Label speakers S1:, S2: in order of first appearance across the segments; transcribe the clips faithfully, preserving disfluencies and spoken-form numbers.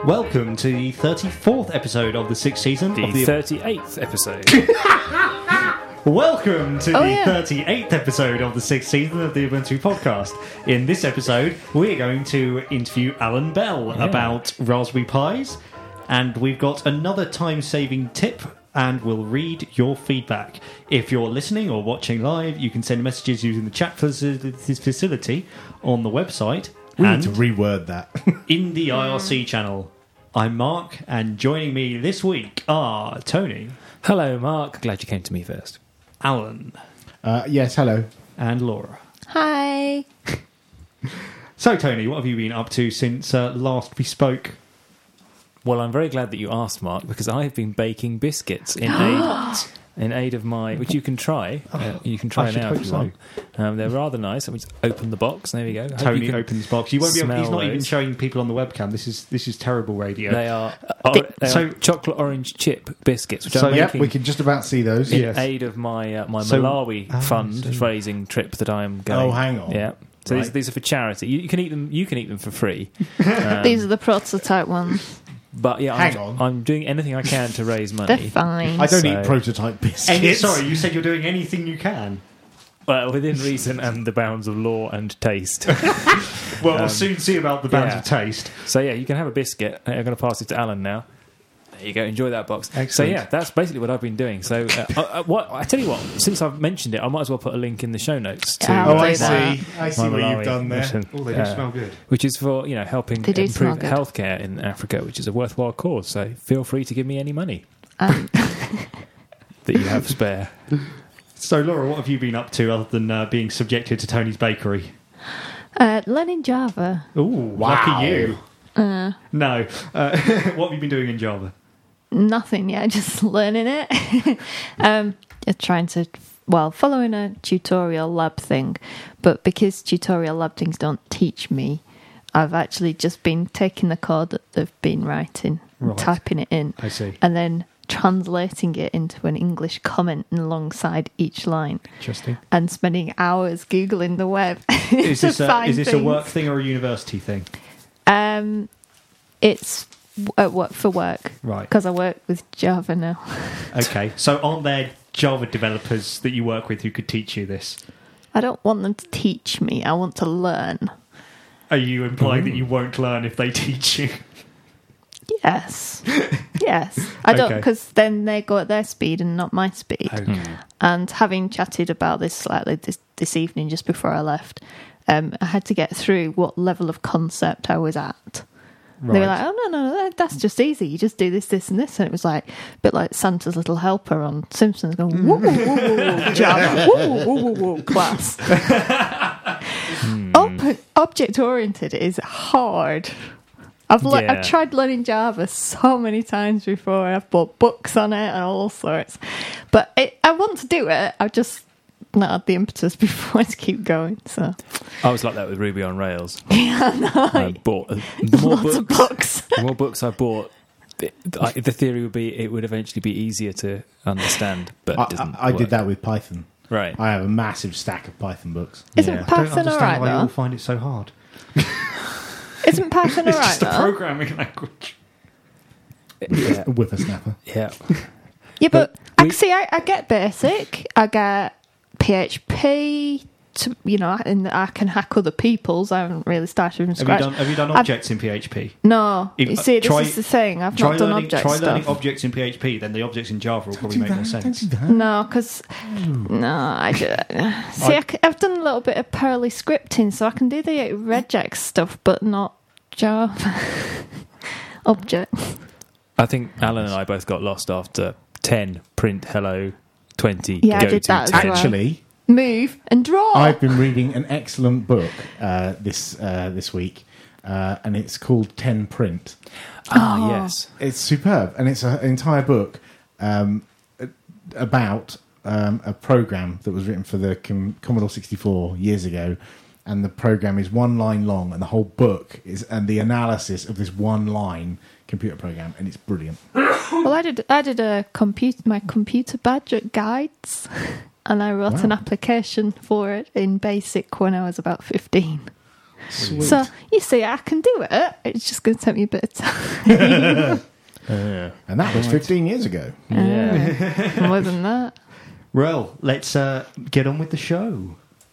S1: Welcome to the thirty-fourth episode of the sixth season.
S2: The,
S1: of the
S2: thirty-eighth episode.
S1: Welcome to
S3: Oh,
S1: the
S3: yeah.
S1: thirty-eighth episode of the sixth season of the Ubuntu podcast. In this episode, we're going to interview Alan Bell
S2: Yeah.
S1: about Raspberry Pis, and we've got another time-saving tip, and we'll read your feedback. If you're listening or watching live, you can send messages using the chat faci- facility on the website
S4: We
S1: and
S4: need to reword that.
S1: in the I R C channel. I'm Mark, and joining me this week are Tony,
S2: Hello, Mark. Glad you came to me first.
S1: Alan,
S4: Uh, yes, hello.
S1: and Laura.
S3: Hi.
S1: So, Tony, what have you been up to since uh, last we spoke?
S2: Well, I'm very glad that you asked, Mark, because I've been baking biscuits in aid in aid of my, which you can try. Uh, you can
S1: I
S2: try
S1: should
S2: now
S1: hope
S2: if you
S1: so.
S2: want. Um, they're rather nice. Let me just open the box. There we go. I hope
S1: Tony
S2: you can
S1: opens box. You won't be able, he's
S2: smell
S1: not even
S2: those.
S1: showing people on the webcam. This is this is terrible radio.
S2: They are, or, they
S1: so-
S2: are chocolate orange chip biscuits, which
S1: So,
S2: I'm
S4: Yeah,
S2: making
S4: we can just about see those.
S2: in
S1: Yes.
S2: aid of my uh, my
S1: So-
S2: Malawi
S1: Ah, I
S2: fund
S1: see.
S2: raising trip that I am going.
S4: Oh, hang on.
S2: Yeah. So these,
S4: Right.
S2: these are for charity. You, you can eat them. You can eat them for free. Um,
S3: These are the prototype ones.
S2: But yeah,
S4: Hang
S2: I'm,
S4: on.
S2: I'm doing anything I can to raise
S3: They're
S2: money.
S3: fine.
S4: I don't
S2: So-
S4: eat prototype biscuits.
S1: Any, sorry, you said you're doing anything you can.
S2: Well, within reason and the bounds of law and taste.
S1: Well,
S2: Um,
S1: we'll soon see about the bounds
S2: yeah.
S1: of taste.
S2: So yeah, you can have a biscuit. I'm going to pass it to Alan now. There you go. Enjoy that box. So
S1: Excellent.
S2: yeah, that's basically what I've been doing. So uh, uh, what I tell you what, since I've mentioned it, I might as well put a link in the show notes to
S3: Yeah,
S4: Oh,
S3: I'll
S4: I
S3: do that.
S4: see. I see
S2: my
S4: what
S2: Malawi
S4: you've done there.
S2: mission,
S1: Oh, they do
S2: uh,
S1: smell good.
S2: which is for you know helping
S3: They do smell
S2: improve
S3: good.
S2: healthcare in Africa, which is a worthwhile cause. So feel free to give me any money
S3: Um,
S2: that you have spare.
S1: So, Laura, what have you been up to other than uh, being subjected to Tony's bakery?
S3: uh, learning Java.
S1: Ooh,
S4: Wow.
S1: lucky you.
S3: Uh,
S1: No. Uh, what have you been doing in Java?
S3: nothing yet, just learning it. um, just trying to, well, following a tutorial lab thing. But because tutorial lab things don't teach me, I've actually just been taking the code that they've been writing, and
S1: Right.
S3: typing it in,
S1: I see.
S3: and then translating it into an English comment alongside each line.
S1: Interesting.
S3: And spending hours googling the web
S1: Is
S3: to
S1: this, a,
S3: find
S1: is this a
S3: things.
S1: work thing or a university thing?
S3: Um, it's w- at work for work
S1: Right.
S3: because I work with Java now.
S1: Okay. So, aren't there Java developers that you work with who could teach you this?
S3: I don't want them to teach me. I want to learn.
S1: Are you implying that you won't learn if they teach you?
S3: Yes, yes. I don't
S1: Okay.
S3: because then they go at their speed and not my speed.
S1: Okay.
S3: And having chatted about this slightly this this evening just before I left, um, I had to get through what level of concept I was at. They were like, "Oh no, no, no, that's just easy. You just do this, this, and this." And it was like a bit like Santa's little helper on Simpsons, going, "Woo, woo, woo, woo, woo, Java, woo, woo, woo, woo, woo, class." Ob- object oriented is hard. I've le-
S2: Yeah.
S3: I've tried learning Java so many times before. I've bought books on it and all sorts, but it, I want to do it. I've just not had the impetus before to keep going. So
S2: I was like that with Ruby on Rails.
S3: yeah, no,
S2: I bought uh, the more
S3: lots of
S2: books,
S3: books.
S2: the more books I bought. The, I- the theory would be it would eventually be easier to understand, but
S4: I,
S2: it doesn't.
S4: I, I
S2: work.
S4: did that with Python.
S2: Right.
S4: I have a massive stack of Python books.
S3: Isn't
S2: Yeah.
S1: I don't
S3: Python
S1: understand
S3: alright
S1: why you all
S3: though?
S1: find it so hard.
S3: Isn't Python
S1: It's
S3: alright
S1: just a
S3: though?
S1: programming language.
S2: Yeah.
S4: A whippersnapper.
S2: Yeah.
S3: Yeah, but
S2: But we-
S3: I see. I, I get basic. I get P H P. To, you know, and I can hack other people's. I haven't really started from
S1: Have you
S3: scratch.
S1: done Have you done
S3: I've-
S1: objects in P H P?
S3: No,
S1: If-
S3: you see, this
S1: try-
S3: is the thing. I've
S1: Try
S3: not done
S1: learning,
S3: object
S1: try learning
S3: stuff.
S1: objects in P H P, then the objects in Java will probably
S4: Don't
S1: make
S4: do
S1: more
S4: that, don't
S1: sense.
S4: do that.
S3: No, because no, I just, see. I, c- I've done a little bit of Perly scripting, so I can do the regex stuff, but not Java objects.
S2: I think Alan and I both got lost after ten print hello twenty.
S3: Yeah, I
S2: go
S3: did
S2: to
S3: that as
S2: ten.
S3: well.
S4: Actually,
S3: Move and draw.
S4: I've been reading an excellent book uh, this uh, this week, uh, and it's called Ten Print.
S2: Ah,
S3: Oh.
S2: yes.
S4: It's superb, and it's a- an entire book um, about um, a program that was written for the Com- Commodore sixty-four years ago, and the program is one line long, and the whole book is and the analysis of this one line computer program, and it's brilliant.
S3: Well, I did. I did a computer my computer badge at Guides, and I wrote
S4: Wow.
S3: an application for it in BASIC when I was about fifteen.
S4: Sweet.
S3: So you see, I can do it. It's just going to take me a bit of time.
S2: Uh,
S4: And that was fifteen years ago.
S2: yeah.
S3: Uh, more than that.
S1: Well, let's uh, get on with the show.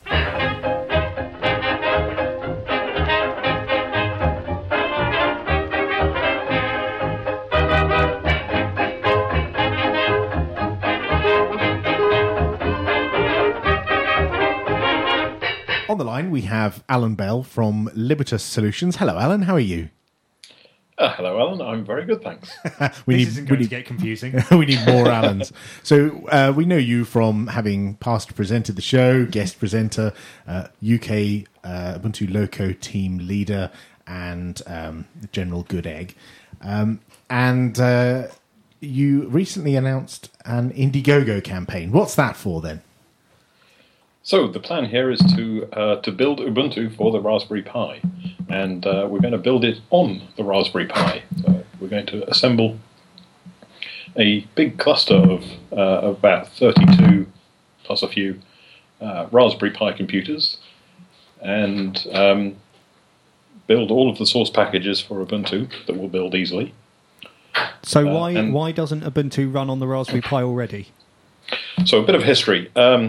S4: On the line, we have Alan Bell from Libertas Solutions. Hello, Alan. How are you?
S5: Uh, hello, Alan. I'm very good, thanks.
S4: We
S1: this
S4: need,
S1: isn't
S4: we
S1: going
S4: need,
S1: to get confusing.
S4: we need more Allens. So uh, we know you from having past presented the show, guest presenter, uh, U K uh, Ubuntu Loco team leader, and um, General Good Egg. Um, and uh, you recently announced an Indiegogo campaign. What's that for then?
S5: So the plan here is to uh, to build Ubuntu for the Raspberry Pi, and uh, we're going to build it on the Raspberry Pi. So we're going to assemble a big cluster of uh, about thirty-two plus a few uh, Raspberry Pi computers, and um, build all of the source packages for Ubuntu that will build easily.
S1: So
S5: Uh,
S1: why
S5: and-
S1: why doesn't Ubuntu run on the Raspberry Pi already?
S5: So a bit of history. Um,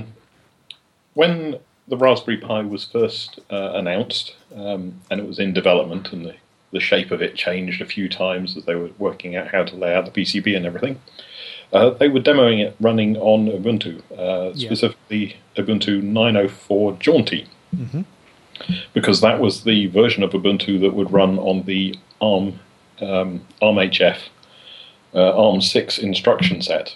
S5: when the Raspberry Pi was first uh, announced, um, and it was in development, and the, the shape of it changed a few times as they were working out how to lay out the P C B and everything, uh, they were demoing it running on Ubuntu, uh,
S1: Yeah.
S5: specifically Ubuntu nine oh four Jaunty,
S1: Mm-hmm.
S5: because that was the version of Ubuntu that would run on the ARM um, ARM H F uh, ARM six instruction set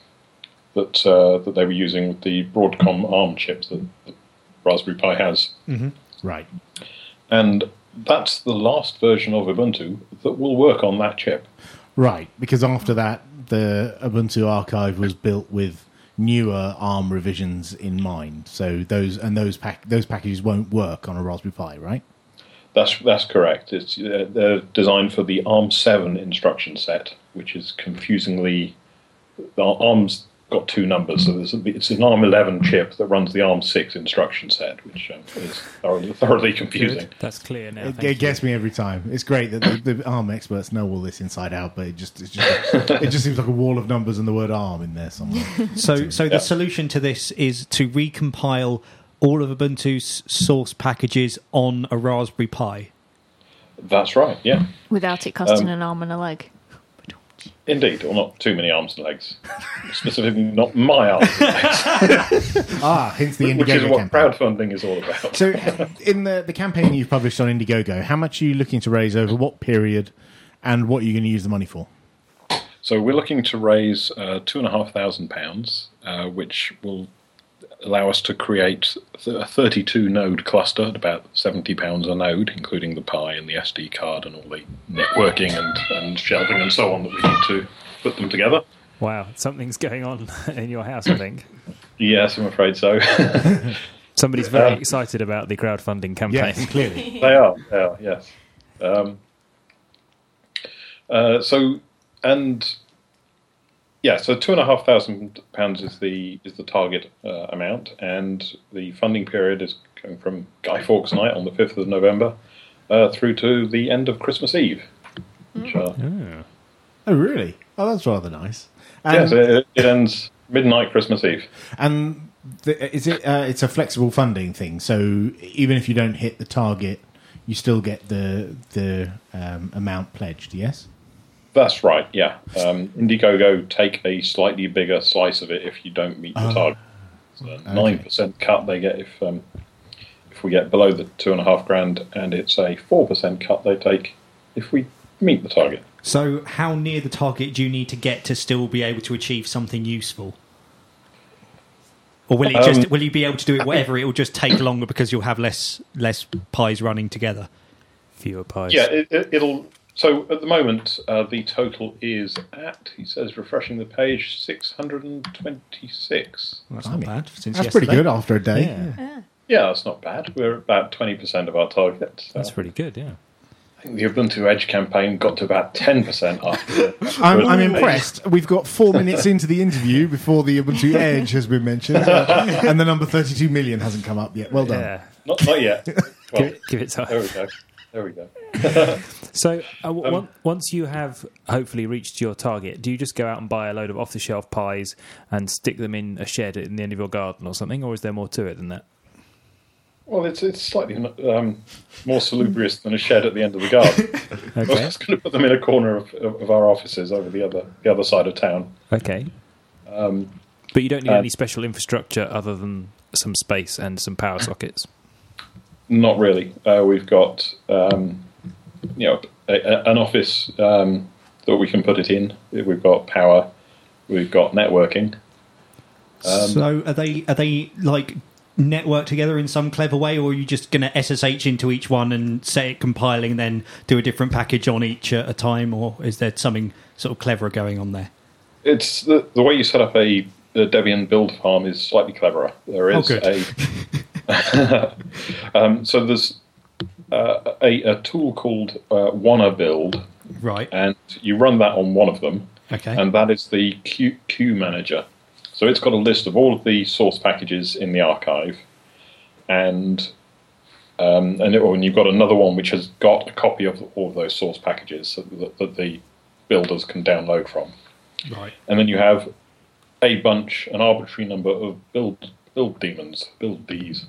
S5: that uh, that they were using with the Broadcom ARM chip that the Raspberry Pi has.
S1: Mm-hmm.
S4: Right.
S5: And that's the last version of Ubuntu that will work on that chip.
S4: Right, because after that, the Ubuntu archive was built with newer ARM revisions in mind. So those and those pack those packages won't work on a Raspberry Pi, right?
S5: That's that's correct. It's uh, they're designed for the ARM seven instruction set, which is confusingly the ARM's got two numbers. So there's a, it's an ARM eleven chip that runs the ARM six instruction set, which um, is thoroughly, thoroughly confusing.
S2: That's clear now.
S4: It,
S2: thank
S4: it
S2: you.
S4: gets me every time. It's great that the, the ARM experts know all this inside out, but it just it's just it just seems like a wall of numbers and the word ARM in there somewhere.
S1: So so the
S5: Yeah.
S1: solution to this is to recompile all of Ubuntu's source packages on a Raspberry Pi.
S5: That's right. Yeah,
S3: Without it costing
S5: Um,
S3: an arm and a leg.
S5: indeed. Or not too many arms and legs. Specifically, not my arms and legs,
S4: Ah, hence the
S5: which is
S4: Indiegogo
S5: what
S4: campaign.
S5: crowdfunding is all about.
S4: So, in the the campaign you've published on Indiegogo, how much are you looking to raise over what period, and what are you going to use the money for?
S5: So we're looking to raise uh, two and a half thousand pounds, uh, which will allow us to create a thirty-two node cluster at about seventy pounds a node, including the Pi and the S D card and all the networking and, and shelving and so on that we need to put them together.
S2: Wow, something's going on in your house, I think.
S5: Yes, I'm afraid so.
S2: Somebody's very
S5: Uh,
S2: excited about the crowdfunding campaign.
S4: Yes, clearly.
S5: They are, they are, yes. Um, uh, so, and yeah, so two and a half thousand pounds is the is the target uh, amount, and the funding period is going from Guy Fawkes Night on the fifth of November uh, through to the end of Christmas Eve. Which are,
S2: Oh.
S4: Oh, really? Oh, that's rather nice.
S5: yeah,
S4: And,
S5: so it, it ends midnight Christmas Eve.
S4: and the, is it? Uh, it's a flexible funding thing. So even if you don't hit the target, you still get the the um, amount pledged. Yes.
S5: That's right, yeah. Um, Indiegogo take a slightly bigger slice of it if you don't meet the
S4: Oh.
S5: target. So nine percent cut they get if um, if we get below the two and a half grand, and it's a four percent cut they take if we meet the target.
S1: So how near the target do you need to get to still be able to achieve something useful? Or will it
S5: Um,
S1: just will you be able to do it whatever? It will just take longer because you'll have less less pies running together.
S2: Fewer pies.
S5: Yeah, it, it, it'll. So at the moment, uh, the total is at, he says, refreshing the page, six hundred twenty-six.
S1: That's
S4: Blimey.
S1: not bad. Since
S4: That's pretty
S1: yesterday.
S4: good after a day.
S2: Yeah.
S5: Yeah, that's not bad. We're about twenty percent of our target. So.
S2: That's pretty good, yeah.
S5: think the Ubuntu Edge campaign got to about ten percent after.
S4: I'm, I'm impressed. We've got four minutes into the interview before the Ubuntu Edge has been mentioned, uh, and the number thirty-two million hasn't come up yet. Well done.
S2: Yeah.
S5: Not, not yet. Well,
S2: Give it, give it time.
S5: there we go. There we go.
S2: So, uh, w-
S5: Um,
S2: on- once you have hopefully reached your target, do you just go out and buy a load of off-the-shelf pies and stick them in a shed at the end of your garden or something, or is there more to it than that?
S5: Well, it's it's slightly um, more salubrious than a shed at the end of the garden. I was
S2: Okay.
S5: just going to put them in a corner of, of, of our offices over the other the other side of town.
S2: Okay.
S5: Um,
S2: But you don't need
S5: uh,
S2: any special infrastructure other than some space and some power sockets.
S5: Not really. Uh, we've got um, you know a, a, an office um, that we can put it in. We've got power. We've got networking. Um,
S1: so are they are they like network together in some clever way, or are you just going to S S H into each one and set it compiling, and then do a different package on each at a time, or is there something sort of clever going on there?
S5: It's the, the way you set up a, a Debian build farm is slightly cleverer. There is
S1: Oh, good.
S5: a um, so there's uh, a, a tool called uh, Wanna Build,
S1: Right.
S5: and you run that on one of them,
S1: Okay.
S5: and that is the Q, Q manager. So it's got a list of all of the source packages in the archive, and um, and, it, and you've got another one which has got a copy of all of those source packages so that, that the builders can download from.
S1: Right.
S5: And then you have a bunch, an arbitrary number of build build daemons, build Ds,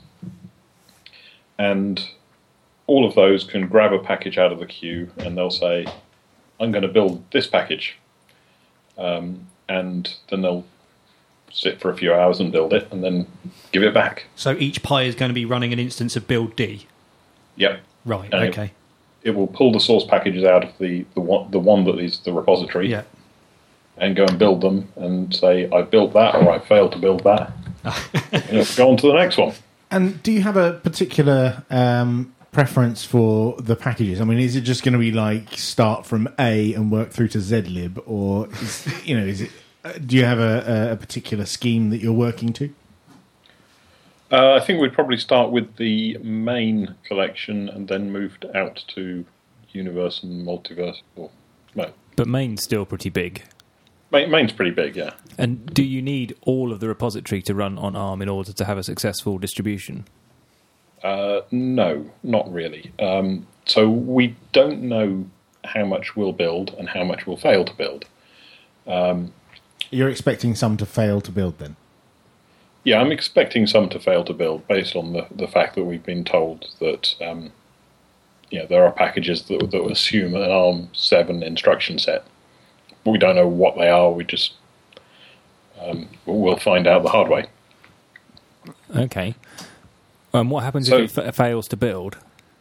S5: and all of those can grab a package out of the queue, and they'll say, "I'm going to build this package," um, and then they'll sit for a few hours and build it, and then give it back.
S1: So each Pi is going to be running an instance of build D.
S5: Yep.
S1: Right.
S5: And
S1: Okay.
S5: It, it will pull the source packages out of the the one, the one that is the repository,
S1: Yeah.
S5: and go and build them, and say, "I built that," or "I failed to build that." And it'll go on to the next one.
S4: And do you have a particular um, preference for the packages? I mean, is it just going to be like start from A and work through to zlib, or is, you know, is it? Uh, do you have a, a particular scheme that you're working to?
S5: Uh, I think we'd probably start with the main collection and then moved out to universe and multiverse. Or, no,
S2: But main's still pretty big.
S5: main, main's pretty big, yeah.
S2: And do you need all of the repository to run on ARM in order to have a successful distribution?
S5: Uh, no, not really. Um, so we don't know how much we'll build and how much we'll fail to build. Um,
S4: You're expecting some to fail to build, then?
S5: yeah, I'm expecting some to fail to build based on the, the fact that we've been told that um, you know, there are packages that, that assume an ARM seven instruction set. We don't know what they are. We just um, we'll find out the hard way.
S2: Okay. And what happens
S5: So-
S2: if it fa- fails to build?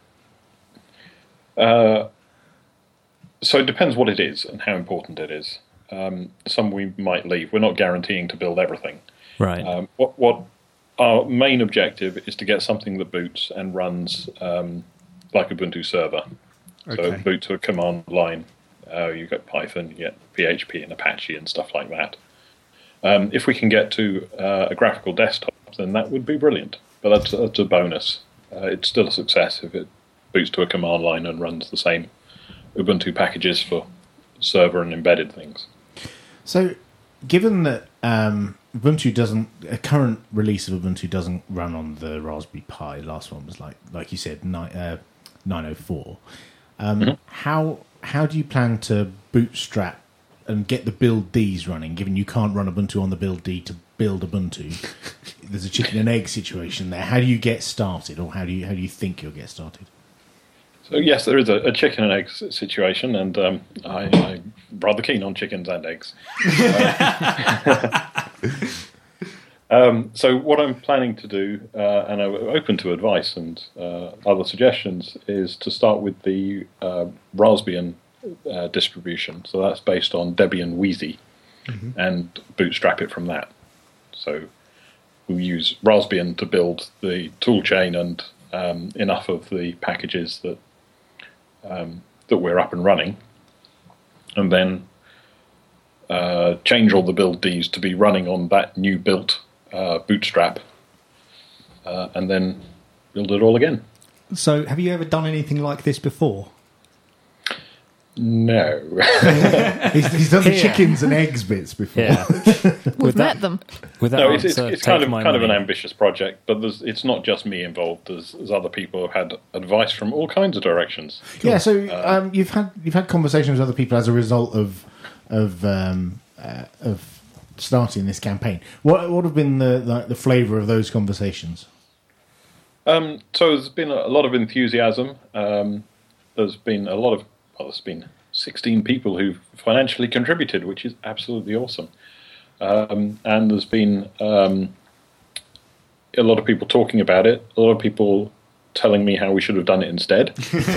S5: Uh, so it depends what it is and how important it is. Um, some we might leave. We're not guaranteeing to build everything.
S2: Right.
S5: Um, what, what our main objective is to get something that boots and runs um, like Ubuntu server. So
S1: Okay.
S5: boot to a command line. Uh, you get Python, you get P H P and Apache and stuff like that. Um, if we can get to uh, a graphical desktop, then that would be brilliant. But that's, that's a bonus. Uh, it's still a success if it boots to a command line and runs the same Ubuntu packages for server and embedded things.
S4: So, given that um, Ubuntu doesn't, a current release of Ubuntu doesn't run on the Raspberry Pi. Last one was like, like you said, nine, uh, nine oh four. Um,
S5: Mm-hmm.
S4: How how do you plan to bootstrap and get the build Ds running? Given you can't run Ubuntu on the build D to build Ubuntu, there's a chicken and egg situation there. How do you get started, or how do you how do you think you'll get started?
S5: So yes, there is a, a chicken and egg s- situation, and um, I, I'm rather keen on chickens and eggs. um, so what I'm planning to do, uh, and I'm open to advice and uh, other suggestions, is to start with the uh, Raspbian uh, distribution. So that's based on Debian Wheezy, and bootstrap it from that. So we'll use Raspbian to build the toolchain and um, enough of the packages that Um, that we're up and running, and then uh, change all the build Ds to be running on that new built uh, bootstrap, uh, and then build it all again.
S1: So have you ever done anything like this before?
S5: No.
S4: He's, he's done the
S2: Here.
S4: chickens and eggs bits before.
S2: Yeah.
S3: We've
S2: With
S3: met
S2: that-
S3: them.
S2: With that
S5: No, it's,
S2: answer,
S5: it's, it's
S2: take
S5: kind of
S2: my
S5: kind of an
S2: money.
S5: ambitious project, but there's, it's not just me involved. There's, there's other people who've had advice from all kinds of directions.
S4: Yeah, so um, you've had you've had conversations with other people as a result of of um, uh, of starting this campaign. What what have been the like, the flavour of those conversations?
S5: Um, so there's been a lot of enthusiasm. Um, there's been a lot of well, there's been sixteen people who've financially contributed, which is absolutely awesome. Um, and there's been um, a lot of people talking about it. A lot of people telling me how we should have done it instead.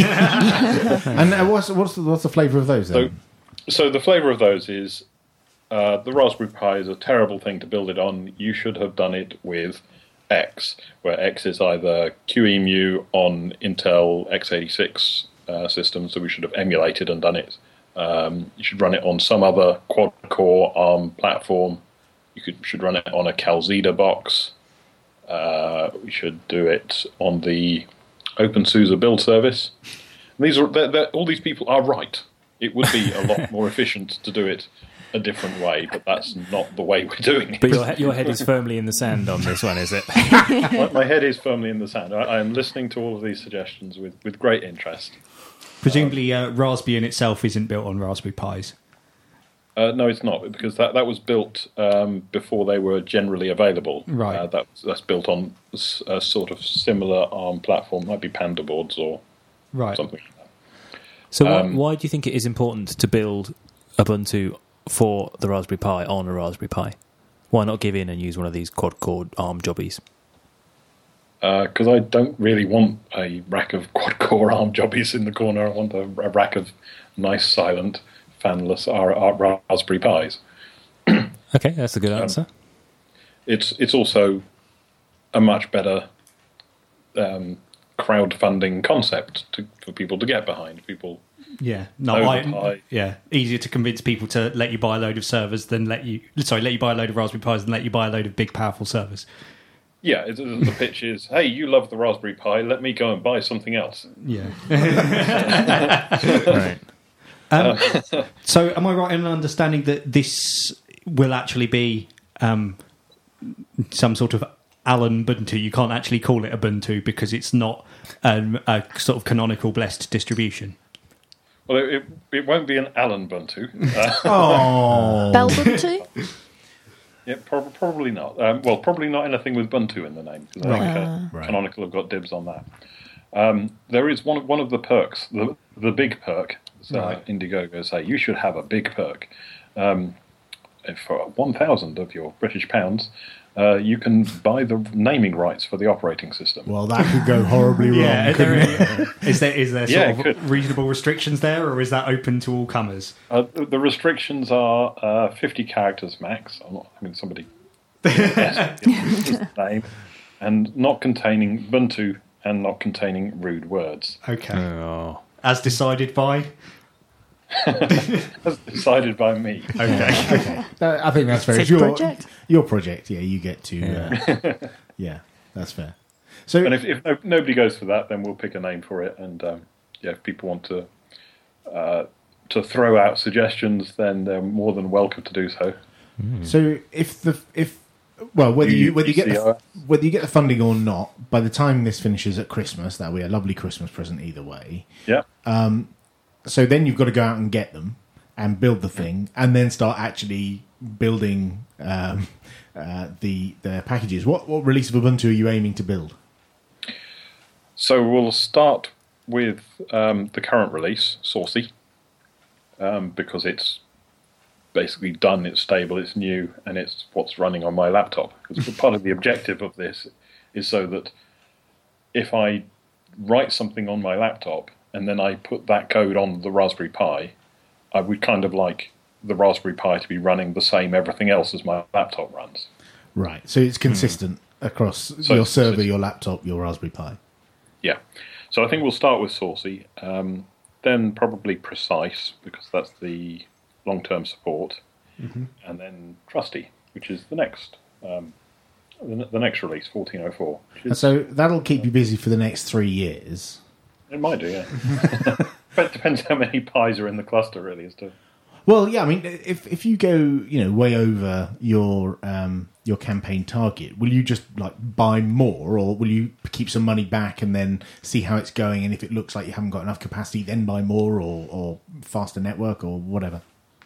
S4: And uh, what's what's the, what's the flavour of those
S5: So,
S4: then?
S5: so the flavour of those is uh, the Raspberry Pi is a terrible thing to build it on. You should have done it with X, where X is either Q E M U on Intel x eighty-six uh, systems, so we should have emulated and done it. Um, you should run it on some other quad-core ARM platform. You could, should run it on a Calxeda box. Uh, we should do it on the OpenSUSE build service. And these are they're, they're, all these people are right. It would be a lot more efficient to do it a different way, but that's not the way we're doing it.
S2: But your, he- your head is firmly in the sand on this one, is it?
S5: my, my head is firmly in the sand. I, I am listening to all of these suggestions with, with great interest.
S1: Presumably, uh, Raspberry in itself isn't built on Raspberry Pis.
S5: Uh, no, it's not, because that, that was built um, before they were generally available.
S1: Right.
S5: Uh, that, that's built on s- a sort of similar ARM platform, might be Panda boards or
S1: Right.
S5: something like that.
S2: So why,
S5: Um,
S2: why do you think it is important to build Ubuntu for the Raspberry Pi on a Raspberry Pi? Why not give in and use one of these quad-core ARM jobbies?
S5: Because uh, I don't really want a rack of quad-core ARM jobbies in the corner. I want a, a rack of nice, silent, fanless R- R- Raspberry Pis.
S2: Okay, that's a good answer.
S5: It's it's also a much better um, crowdfunding concept to, for people to get behind. People,
S1: Yeah, no,
S5: Over
S1: I,
S5: Pi.
S1: yeah, easier to convince people to let you buy a load of servers than let you. Sorry, let you buy a load of Raspberry Pis than let you buy a load of big, powerful servers.
S5: yeah, it, the pitch is, hey, you love the Raspberry Pi, let me go and buy something else.
S1: Yeah.
S2: Right.
S1: Um, so, am I right in understanding that this will actually be um, some sort of Allen Ubuntu? You can't actually call it Ubuntu because it's not um, a sort of canonical blessed distribution.
S5: Well, it, it, it won't be an Allen Ubuntu. Uh,
S4: Oh,
S3: Belbuntu?
S5: yeah, prob- probably not. Um, well, probably not anything with Ubuntu in the name, because I think uh,
S4: Right.
S5: Canonical have got dibs on that. Um, there is one of, one of the perks, the, the big perk, as uh,
S1: Right.
S5: Indiegogo say, you should have a big perk. Um, if for one thousand of your British pounds, uh, you can buy the naming rights for the operating system.
S4: well, that could go horribly wrong.
S1: Yeah,
S4: couldn't it?
S1: there, is there is there sort
S5: Yeah, it
S1: of
S5: could.
S1: reasonable restrictions there, or is that open to all comers?
S5: Uh, the, the restrictions are uh, fifty characters max. I'm not, I mean, somebody yes, is the name, and not containing Ubuntu and not containing rude words.
S1: Okay,
S2: Oh.
S1: as decided by.
S5: As decided by me.
S1: Okay,
S4: Okay, That- I think that's fair.
S3: It's
S4: It's
S3: his
S4: your
S3: project.
S4: your project. Yeah, you get to. Uh, yeah, that's fair. So,
S5: And if, if no, nobody goes for that, then we'll pick a name for it. And um, yeah, if people want to uh, to throw out suggestions, then they're more than welcome to do so.
S4: so if the if well whether you whether you get the,
S5: U C R.
S4: whether you get the funding or not, by the time this finishes at Christmas, that'll be a lovely Christmas present either way.
S5: Yeah.
S4: So then you've got to go out and get them and build the thing, and then start actually building um, uh, the the packages. What what release of Ubuntu are you aiming to build?
S5: So we'll start with um, the current release, Saucy, um, because it's basically done, it's stable, it's new, and it's what's running on my laptop. Because part of the objective of this is so that if I write something on my laptop and then I put that code on the Raspberry Pi, I would kind of like the Raspberry Pi to be running the same everything else as my laptop runs.
S4: Right. So it's consistent across
S5: So-
S4: your server,
S5: so-
S4: your laptop, your Raspberry Pi.
S5: Yeah. So I think we'll start with Saucy, um, then probably Precise, because that's the long-term support, and then Trusty, which is the next um, the, the next release, fourteen oh four. Which
S4: And
S5: is,
S4: so that'll keep you busy for the next three years.
S5: it might do, yeah. But it depends how many pies are in the cluster, really, as to.
S4: Well, yeah, I mean, if if you go, you know, way over your um, your campaign target, will you just like buy more, or will you keep some money back and then see how it's going? And if it looks like you haven't got enough capacity, then buy more, or, or faster network, or whatever.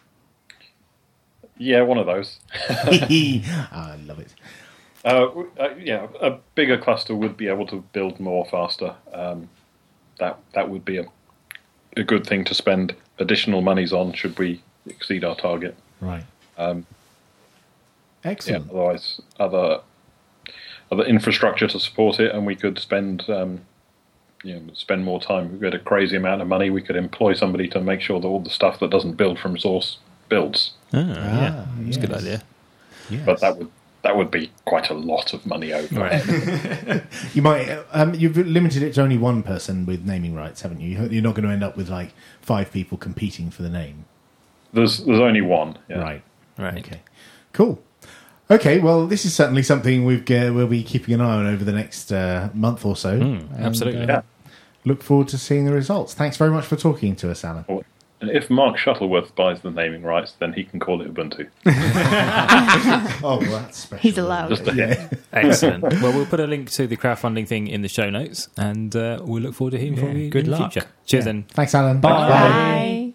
S5: Yeah, one of those.
S4: I love it.
S5: Uh, uh, yeah, a bigger cluster would be able to build more faster. Um, that that would be a a good thing to spend additional monies on should we exceed our target.
S4: Right.
S5: Um,
S4: Excellent.
S5: Yeah, otherwise, other other infrastructure to support it, and we could spend um, you know spend more time. We had a crazy amount of money. We could employ somebody to make sure that all the stuff that doesn't build from source builds.
S2: Ah, yeah, that's
S4: yes.
S2: a good idea.
S4: Yes.
S5: But that would that would be quite a lot of money over.
S2: Right.
S4: You might. Um, you've limited it to only one person with naming rights, haven't you? You're not going to end up with like five people competing for the name.
S5: There's there's only one. Yeah.
S4: Right.
S2: Right.
S4: Okay. Cool. Okay. Well, this is certainly something we've uh, we'll be keeping an eye on over the next uh, month or so.
S2: Mm,
S4: And,
S2: absolutely.
S4: uh,
S5: Yeah.
S4: Look forward to seeing the results. Thanks very much for talking to us, Alan.
S5: And if Mark Shuttleworth buys the naming rights, then he can call it Ubuntu.
S4: Oh, well, that's special.
S3: He's allowed.
S5: Just a
S4: Yeah.
S2: Excellent. Well, we'll put a link to the crowdfunding thing in the show notes, and uh, we'll look forward to hearing from
S1: Yeah,
S2: you
S1: good
S2: in the
S1: luck.
S2: future. Cheers,
S4: Yeah.
S2: then.
S4: Thanks, Alan.
S3: Bye.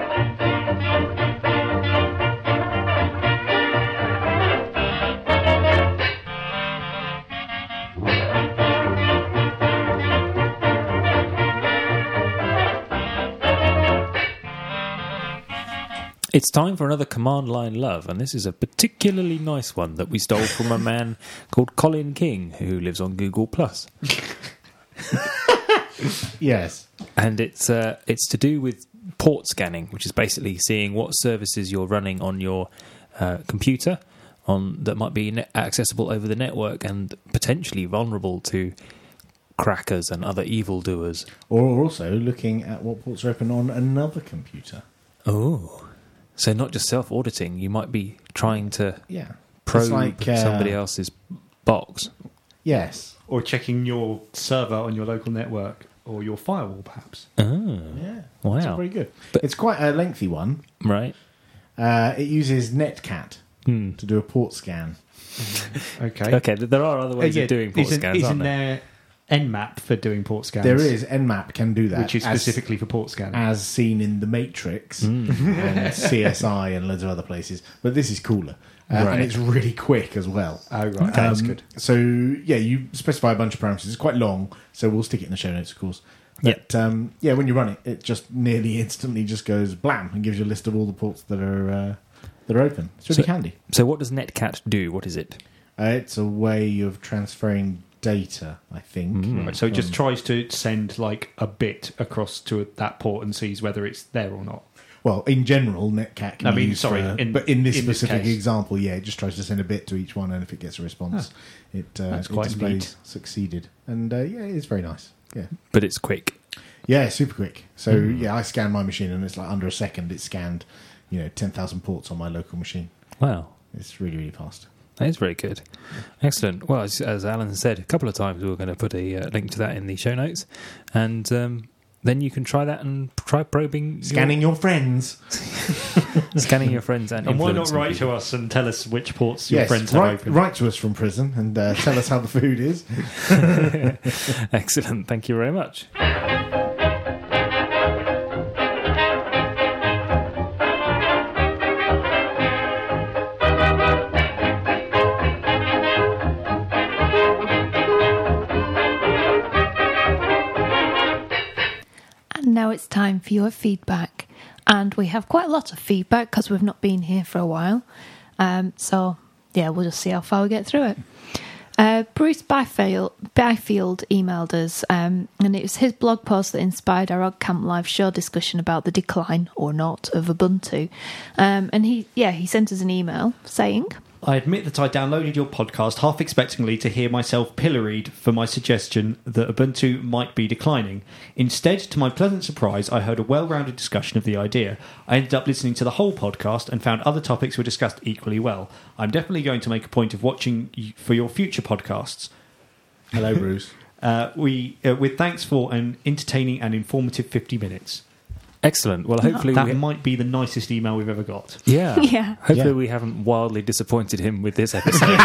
S2: It's time for another command line love, and this is a particularly nice one that we stole from a man called Colin King, who lives on Google Plus.
S4: Yes.
S2: And it's uh, it's to do with port scanning, which is basically seeing what services you're running on your uh, computer on that might be net- accessible over the network and potentially vulnerable to crackers and other evildoers.
S4: Or also looking at what ports are open on another computer.
S2: Oh. So not just self-auditing, you might be trying to
S4: Yeah.
S2: probe
S4: It's like, uh,
S2: somebody else's box.
S4: Yes.
S1: Or checking your server on your local network or your firewall, perhaps.
S2: Oh,
S4: Yeah.
S2: wow.
S4: It's very good.
S2: But-
S4: it's quite a lengthy one.
S2: Right.
S4: Uh, it uses Netcat
S2: Hmm.
S4: to do a port scan.
S1: Okay.
S2: Okay, th- there are other ways
S1: Uh, yeah,
S2: of doing port
S1: isn't,
S2: scans,
S1: isn't
S2: aren't there?
S1: there Nmap for doing port scans?
S4: There is. Nmap can do that.
S1: which is
S4: as-
S1: specifically for port scanning.
S4: as seen in The Matrix
S2: Hmm.
S4: and C S I and loads of other places. But this is cooler. Uh,
S2: Right.
S4: And it's really quick as well.
S1: oh, right. Okay, that's
S4: Um,
S1: good.
S4: So, yeah, you specify a bunch of parameters. It's quite long, so we'll stick it in the show notes, of course. But, um, yeah, when you run it, it just nearly instantly just goes blam and gives you a list of all the ports that are uh, that are open. It's really
S2: So-
S4: handy.
S2: So what does Netcat do? What is it?
S4: Uh, it's a way of transferring data, I think.
S2: Mm.
S1: Right, so it just
S4: from-
S1: tries to send like a bit across to that port and sees whether it's there or not.
S4: Well, in general, Netcat can
S1: I mean,
S4: use
S1: sorry,
S4: for-
S1: in-
S4: but in this
S1: in this
S4: specific
S1: case.
S4: example, yeah, it just tries to send a bit to each one, and if it gets a response, it, uh,
S1: That's
S4: it
S1: quite
S4: displays
S1: neat.
S4: succeeded. And uh, yeah, it's very nice. Yeah,
S2: But it's quick.
S4: yeah, super quick. So
S1: Hmm.
S4: yeah, I scanned my machine, and it's like under a second. It scanned, you know, ten thousand ports on my local machine.
S2: Wow.
S4: It's really, really fast.
S2: That is very good. Excellent. Well, as, as Alan said a couple of times, we were going to put a uh, link to that in the show notes. And um, then you can try that and try probing... your-
S4: Scanning your friends.
S2: scanning your friends and
S1: And why not
S2: influencing
S1: write
S2: people.
S1: to us and tell us which ports your
S4: yes,
S1: friends have
S4: write,
S1: open?
S4: write to us from prison and uh, tell us how the food is.
S2: Excellent. Thank you very much.
S3: And now it's time for your feedback. And we have quite a lot of feedback because we've not been here for a while. Um, so, yeah, we'll just see how far we get through it. Uh, Bruce Byfield, Byfield emailed us, um, and it was his blog post that inspired our Odd Camp Live show discussion about the decline or not of Ubuntu. Um, and he, yeah, he sent us an email saying,
S1: I admit that I downloaded your podcast half expectingly to hear myself pilloried for my suggestion that Ubuntu might be declining. Instead, to my pleasant surprise, I heard a well-rounded discussion of the idea. I ended up listening to the whole podcast and found other topics were discussed equally well. I'm definitely going to make a point of watching y- for your future podcasts.
S4: Hello, Bruce.
S1: Uh, we, uh, with thanks for an entertaining and informative fifty minutes.
S2: Excellent. Well, hopefully
S1: That
S2: we
S1: might be the nicest email we've ever got.
S2: yeah.
S3: Yeah.
S2: Hopefully
S4: Yeah.
S2: we haven't wildly disappointed him with this episode.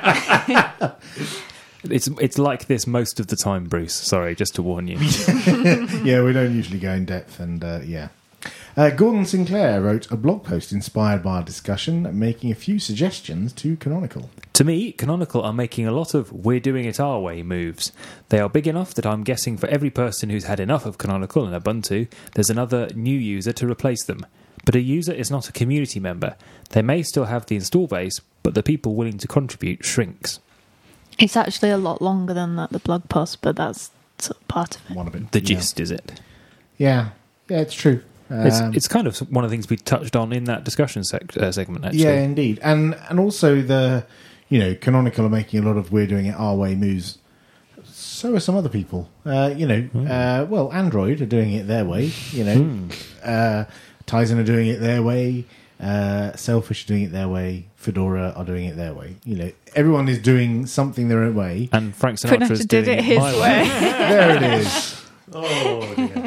S2: It's it's like this most of the time, Bruce. Sorry, just to warn you.
S4: Yeah, we don't usually go in depth, and uh, yeah. Uh, Gordon Sinclair wrote a blog post inspired by our discussion, making a few suggestions to Canonical.
S2: To me, Canonical are making a lot of "we're doing it our way" moves. They are big enough that I'm guessing for every person who's had enough of Canonical and Ubuntu, there's another new user to replace them. But a user is not a community member. They may still have the install base, but the people willing to contribute shrinks.
S3: It's actually a lot longer than that, the blog post, but that's sort of part of it.
S4: One of it.
S2: The
S4: yeah.
S2: gist, is it?
S4: Yeah, yeah, it's true.
S2: It's,
S4: Um,
S2: it's kind of one of the things we touched on in that discussion sec- uh, segment, actually.
S4: Yeah, indeed, and and also the, you know, Canonical are making a lot of "we're doing it our way" moves. So are some other people. Uh, you know,
S2: Hmm.
S4: uh, well, Android are doing it their way. You know,
S2: Hmm.
S4: uh, Tizen are doing it their way. Uh, Selfish are doing it their way. Fedora are doing it their way. You know, everyone is doing something their own way.
S2: And Frank
S3: Frank
S2: Sinatra's
S3: Sinatra did
S2: doing
S3: it his
S2: my
S3: way.
S4: There it is.
S1: Oh, dear.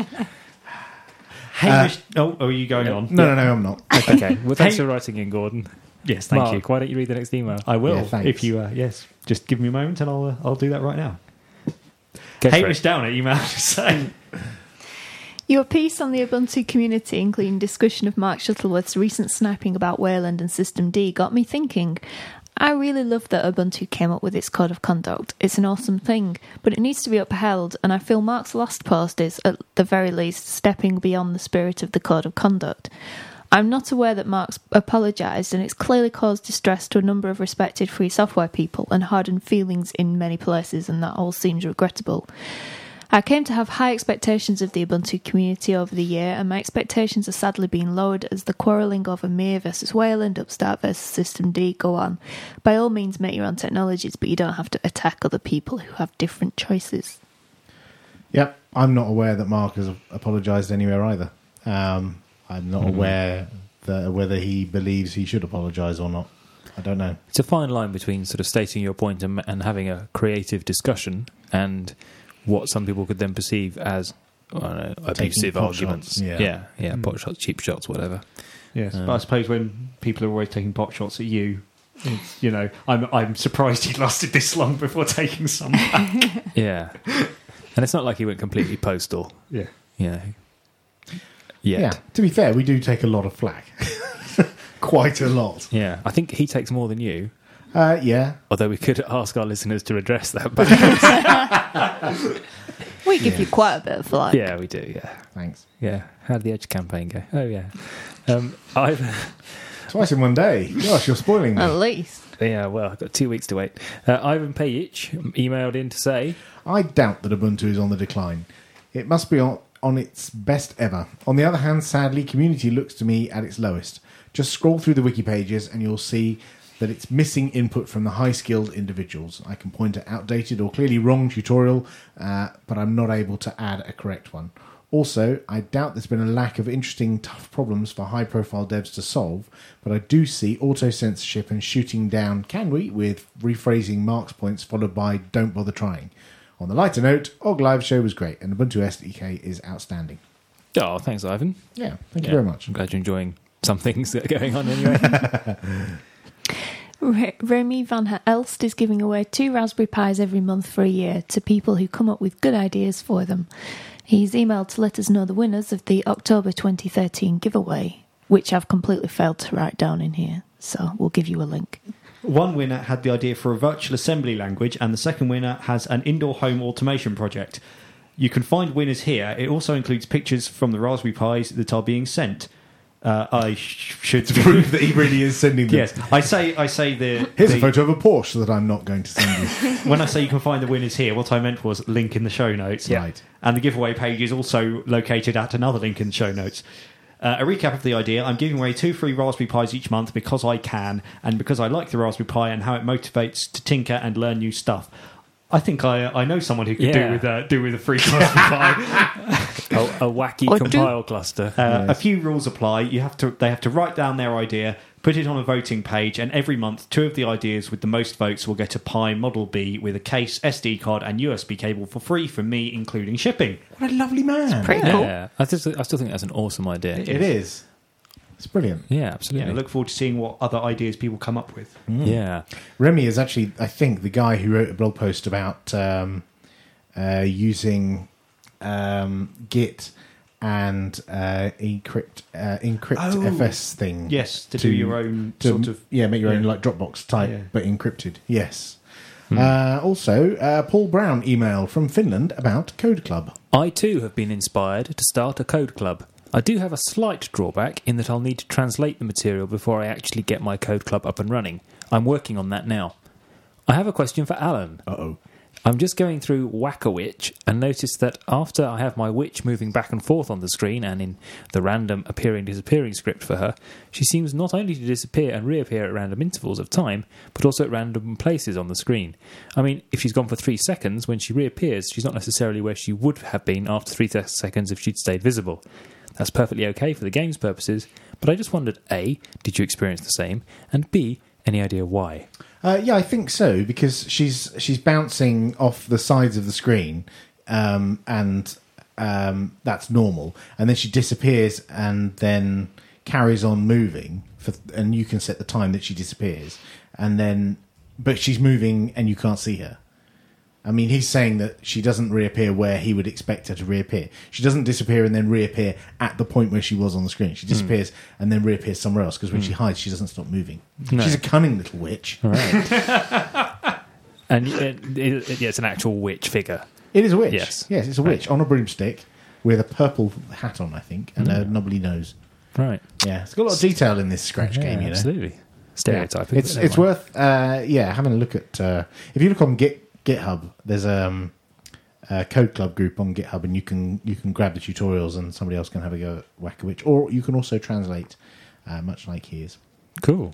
S1: Hamish. oh, are you going on?
S4: No, no, no, I'm not.
S2: Okay, well, thanks
S1: Hey-
S2: for writing in, Gordon.
S1: Yes, thank
S2: Mark,
S1: you.
S2: why don't you read the next email?
S1: I will.
S4: Yeah, thanks.
S1: if you, uh, yes, just give me a moment and I'll uh, I'll do that right now.
S2: Go for
S1: Hamish
S2: it.
S1: Downer emailed to say,
S3: Your piece on the Ubuntu community, including discussion of Mark Shuttleworth's recent sniping about Wayland and System D, got me thinking. I really love that Ubuntu came up with its code of conduct. It's an awesome thing, but it needs to be upheld, and I feel Mark's last post is, at the very least, stepping beyond the spirit of the code of conduct. I'm not aware that Mark's apologised, and it's clearly caused distress to a number of respected free software people and hardened feelings in many places, and that all seems regrettable. I came to have high expectations of the Ubuntu community over the year, and my expectations are sadly being lowered as the quarrelling over Mir versus Wayland, Upstart versus System D go on. By all means, make your own technologies, but you don't have to attack other people who have different choices.
S4: Yep, I'm not aware that Mark has apologised anywhere either. Um, I'm not aware that whether he believes he should apologise or not. I don't know.
S2: It's a fine line between sort of stating your point and, and having a creative discussion and what some people could then perceive as I don't know, abusive
S4: pot
S2: arguments.
S4: shots, yeah.
S2: yeah, yeah, pot shots, cheap shots, whatever.
S1: yes,
S2: Um,
S1: but I suppose when people are always taking pot shots at you, it's, you know, I'm I'm surprised he lasted this long before taking some back.
S2: Yeah. And it's not like he went completely postal,
S1: yeah.
S2: you know. Yet.
S4: Yeah, to be fair, we do take a lot of flack. Quite a lot.
S2: Yeah, I think he takes more than you,
S4: Uh, yeah.
S2: although we could ask our listeners to address that back.
S3: We give you quite a bit of flack.
S2: Yeah, we do, yeah.
S4: Thanks.
S2: Yeah. How'd the Edge campaign go? Oh, yeah. Um, I've...
S4: Twice in one day. Gosh, you're spoiling me.
S3: At least.
S2: Yeah, well, I've got two weeks to wait. Uh, Ivan Pajic emailed in to say,
S4: I doubt that Ubuntu is on the decline. It must be on, on its best ever. On the other hand, sadly, community looks to me at its lowest. Just scroll through the wiki pages and you'll see that it's missing input from the high-skilled individuals. I can point to outdated or clearly wrong tutorial, uh, but I'm not able to add a correct one. Also, I doubt there's been a lack of interesting, tough problems for high-profile devs to solve, but I do see auto-censorship and shooting down can we with rephrasing Mark's points followed by don't bother trying. On the lighter note, O G Live Show was great, and Ubuntu S D K is outstanding.
S2: oh, thanks, Ivan.
S4: Yeah, thank
S2: Yeah,
S4: you very much.
S2: I'm glad you're enjoying some things that are going on anyway.
S3: Re- Remy Van Elst is giving away two Raspberry Pis every month for a year to people who come up with good ideas for them. He's emailed to let us know the winners of the October twenty thirteen giveaway, which I've completely failed to write down in here, so we'll give you a link.
S1: One winner had the idea for a virtual assembly language, and the second winner has an indoor home automation project. You can find winners here. It also includes pictures from the Raspberry Pis that are being sent. Uh, I sh- should
S4: Prove that he really is sending them.
S1: Yes, I say. I say the.
S4: Here's
S1: the,
S4: a photo of a Porsche that I'm not going to send you.
S1: When I say you can find the winners here, what I meant was link in the show notes.
S4: Yeah. Right.
S1: And the giveaway page is also located at another link in the show notes. Uh, a recap of the idea: I'm giving away two free Raspberry Pis each month because I can, and because I like the Raspberry Pi and how it motivates to tinker and learn new stuff. I think I I know someone who could
S2: Yeah.
S1: do with uh, do with a free Raspberry Pi.
S2: a, a wacky
S3: Or do-
S2: compile cluster.
S1: Uh,
S4: Yes.
S1: A few rules apply. You have to. They have to write down their idea, put it on a voting page, and every month, two of the ideas with the most votes will get a Pi Model B with a case, S D card, and U S B cable for free from me, including shipping.
S4: What a lovely man.
S3: pretty cool.
S2: Yeah, I, just, I still think that's an awesome idea.
S4: It is. It's brilliant.
S2: Yeah,
S1: Yeah,
S2: absolutely.
S1: I look forward to seeing what other ideas people come up with.
S2: Yeah.
S4: Remy is actually, I think, the guy who wrote a blog post about um, uh, using um, Git and uh, encrypt uh, encrypt
S1: Oh.
S4: F S thing.
S1: Yes, to,
S4: To-
S1: do your own
S4: To,
S1: sort of.
S4: yeah, make your own
S1: yeah.
S4: like Dropbox type,
S1: Yeah.
S4: but encrypted. Yes. Uh, also, uh, Paul Brown emailed from Finland about Code Club.
S2: I too have been inspired to start a code club. I do have a slight drawback in that I'll need to translate the material before I actually get my code club up and running. I'm working on that now. I have a question for Alan.
S4: Uh oh.
S2: I'm just going through Whack-A-Witch and noticed that after I have my witch moving back and forth on the screen and in the random appearing-disappearing script for her, she seems not only to disappear and reappear at random intervals of time, but also at random places on the screen. I mean, if she's gone for three seconds, when she reappears, she's not necessarily where she would have been after three seconds if she'd stayed visible. That's perfectly okay for the game's purposes, but I just wondered, A, did you experience the same, and B, any idea why?
S4: Uh, yeah, I think so, because she's she's bouncing off the sides of the screen, um, and um, that's normal. And then she disappears and then carries on moving, for, and you can set the time that she disappears. And then, but she's moving and you can't see her. I mean, he's saying that she doesn't reappear where he would expect her to reappear. She doesn't disappear and then reappear at the point where she was on the screen. She disappears and then reappears somewhere else, because when she hides, she doesn't stop moving.
S2: No.
S4: She's a cunning little witch.
S2: Right. And it, it, it, yeah, it's an actual witch figure.
S4: It is a witch.
S2: Yes.
S4: Yes, it's a witch on a broomstick with a purple hat on, I think, and a knobbly nose.
S2: Right.
S4: Yeah, it's got a lot of detail in this scratch
S2: Yeah,
S4: game, you know.
S2: absolutely. Stereotyping.
S4: It's
S2: but never
S4: it's
S2: mind.
S4: worth uh, yeah having a look at. Uh, if you look on Git GitHub, there's um, a Code Club group on GitHub, and you can you can grab the tutorials, and somebody else can have a go at Whack-A-Witch, or you can also translate, uh, much like he is.
S2: Cool.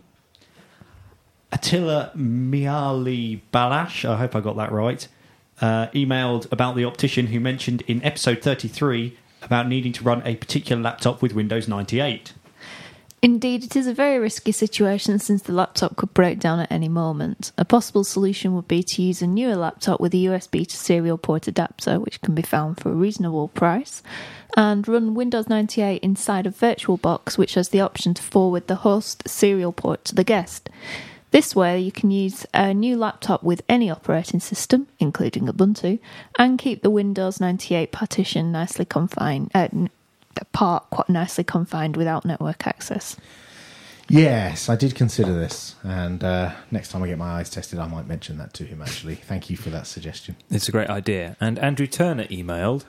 S1: Attila Miali Balash, I hope I got that right, uh, emailed about the optician who mentioned in episode thirty-three about needing to run a particular laptop with Windows ninety-eight.
S3: Indeed, it is a very risky situation since the laptop could break down at any moment. A possible solution would be to use a newer laptop with a U S B to serial port adapter, which can be found for a reasonable price, and run Windows ninety-eight inside a VirtualBox, which has the option to forward the host serial port to the guest. This way, you can use a new laptop with any operating system, including Ubuntu, and keep the Windows ninety-eight partition nicely confined. Uh, part quite nicely confined without network access.
S4: Yes, I did consider this, and uh, next time I get my eyes tested, I might mention that to him. Actually, thank you for that suggestion.
S2: It's a great idea. And Andrew Turner emailed.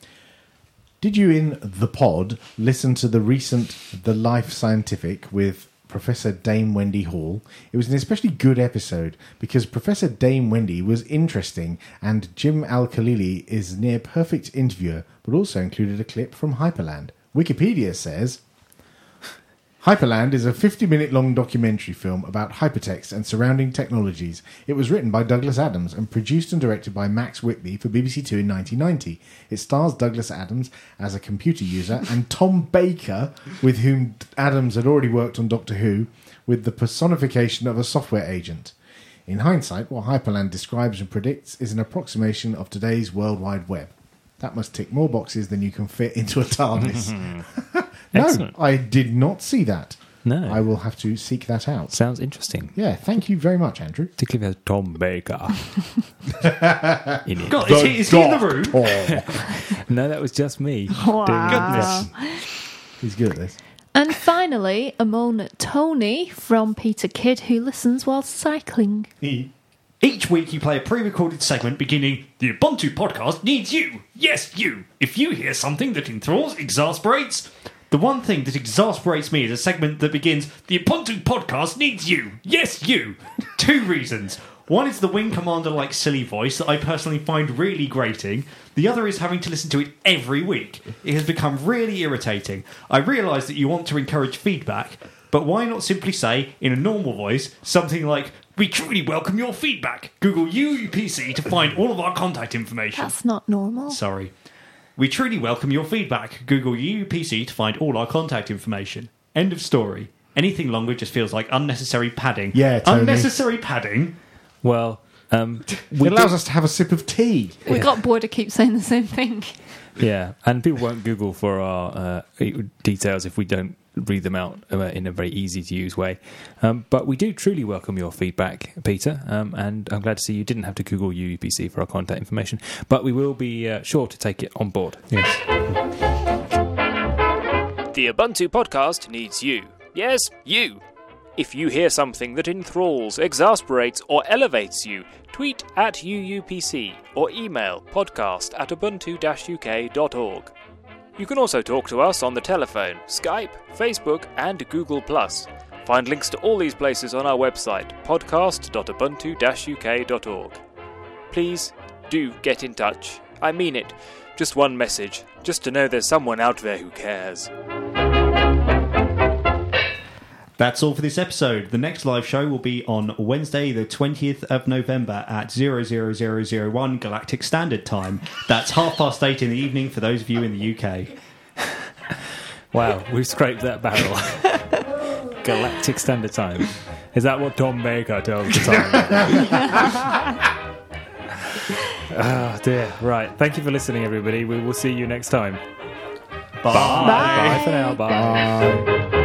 S4: Did you in the pod listen to the recent The Life Scientific with Professor Dame Wendy Hall? It was an especially good episode because Professor Dame Wendy was interesting, and Jim Al-Khalili is near perfect interviewer, but also included a clip from Hyperland. Wikipedia says Hyperland is a fifty-minute long documentary film about hypertext and surrounding technologies. It was written by Douglas Adams and produced and directed by Max Whitby for B B C Two in nineteen ninety. It stars Douglas Adams as a computer user and Tom Baker, with whom Adams had already worked on Doctor Who, with the personification of a software agent. In hindsight, what Hyperland describes and predicts is an approximation of today's World Wide Web. That must tick more boxes than you can fit into a TARDIS. No,
S2: Excellent.
S4: I did not see that.
S2: No.
S4: I will have to seek that out.
S2: Sounds interesting.
S4: Yeah, thank you very much, Andrew.
S2: Particularly with Tom Baker. in it.
S1: God, is he, is he in the room?
S4: Oh,
S2: No, that was just me.
S3: Wow.
S4: he's good at this.
S3: And finally, a moan at Tony from Peter Kidd, who listens while cycling.
S1: Each week you play a pre-recorded segment beginning, "The Ubuntu podcast needs you. Yes, you. If you hear something that enthralls, exasperates..." The one thing that exasperates me is a segment that begins, "The Ubuntu podcast needs you. Yes, you." Two reasons. One is the Wing Commander-like silly voice that I personally find really grating. The other is having to listen to it every week. It has become really irritating. I realise that you want to encourage feedback, but why not simply say, in a normal voice, something like, "We truly welcome your feedback. Google U U P C to find all of our contact information."
S3: That's not normal.
S1: Sorry. We truly welcome your feedback. Google U U P C to find all our contact information. End of story. Anything longer just feels like unnecessary padding.
S4: Yeah, Tony.
S1: Unnecessary padding?
S2: Well, um,
S4: It
S2: we
S4: allows
S2: did-
S4: us to have a sip of tea.
S3: We got bored of keep saying the same thing.
S2: Yeah, and people won't Google for our uh, details if we don't read them out uh, in a very easy to use way. Um, but we do truly welcome your feedback, Peter, um, and I'm glad to see you didn't have to Google U U P C for our contact information. But we will be uh, sure to take it on board.
S4: Yes.
S6: The Ubuntu podcast needs you. Yes, you. If you hear something that enthralls, exasperates, or elevates you, tweet at U U P C or email podcast at ubuntu dash u k dot org. You can also talk to us on the telephone, Skype, Facebook, and Google plus. Find links to all these places on our website, podcast dot ubuntu dash u k dot org. Please do get in touch. I mean it. Just one message, just to know there's someone out there who cares.
S1: That's all for this episode. The next live show will be on Wednesday, the twentieth of November at zero zero zero zero one Galactic Standard Time. That's half past eight in the evening for those of you in the U K.
S2: Wow, we've scraped that barrel. Galactic Standard Time. Is that what Tom Baker tells the time? Oh dear. Right. Thank you for listening, everybody. We will see you next time.
S1: Bye.
S2: Bye for now. Bye.
S4: Bye.